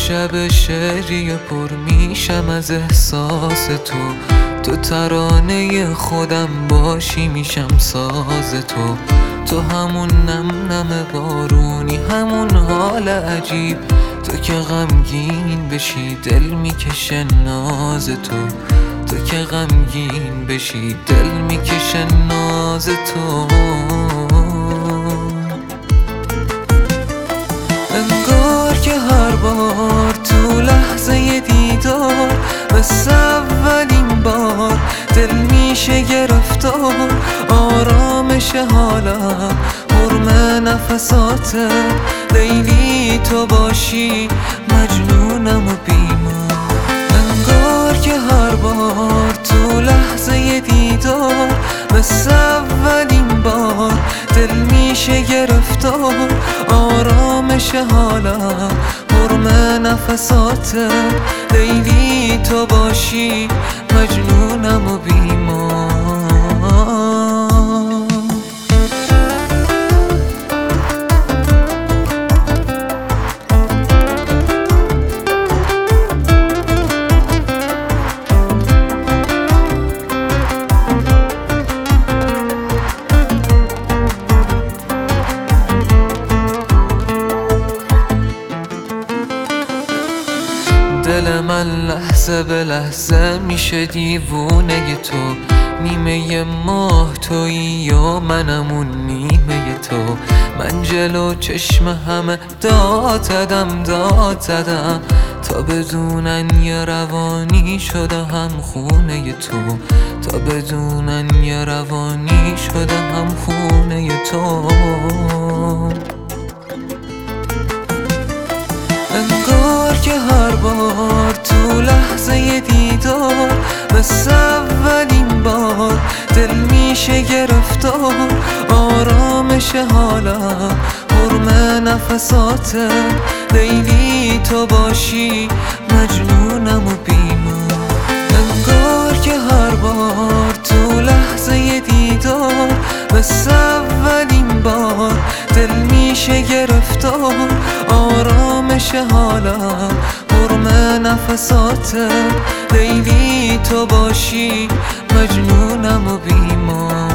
شب شعری پر میشم از احساس تو ترانه خودم باشی میشم ساز تو همون نم نم بارونی، همون حال عجیب، تو که غمگین بشی دل میکشه ناز تو که غمگین بشی دل میکشه ناز تو. انگار که هر بار تو لحظه دیدار مثل اولین بار دل میشه گرفتار، آرامش حالم حرم نفسات لیلی تو باشی مجنونم و بیمار. انگار که هر بار تو لحظه دیدار مثل اولین بار دل میشه گرفتار، آرامش حالم حرم نفسات لیلی تو باشی مجنونم و بیمار. دل من لحظه به لحظه میشه دیوونه تو، نیمه ماه تویی و منم اون نیمه تو. من جلو چشم همه داد زدم تا بدونن یه روانی شده هم خونه تو، تا بدونن یه روانی شده هم خونه تو. انگار که هر بار تو لحظه دیدار مثل اولین بار دل میشه گرفتار، آرامش حالم حرم نفسات لیلی تو باشی مجنونم و بیمار. انگار که هر بار تو لحظه دیدار مثل اولین بار دل میشه گرفتار، آرامش حالم حرم نفسات لیلی تو باشی مجنونم و بیمار.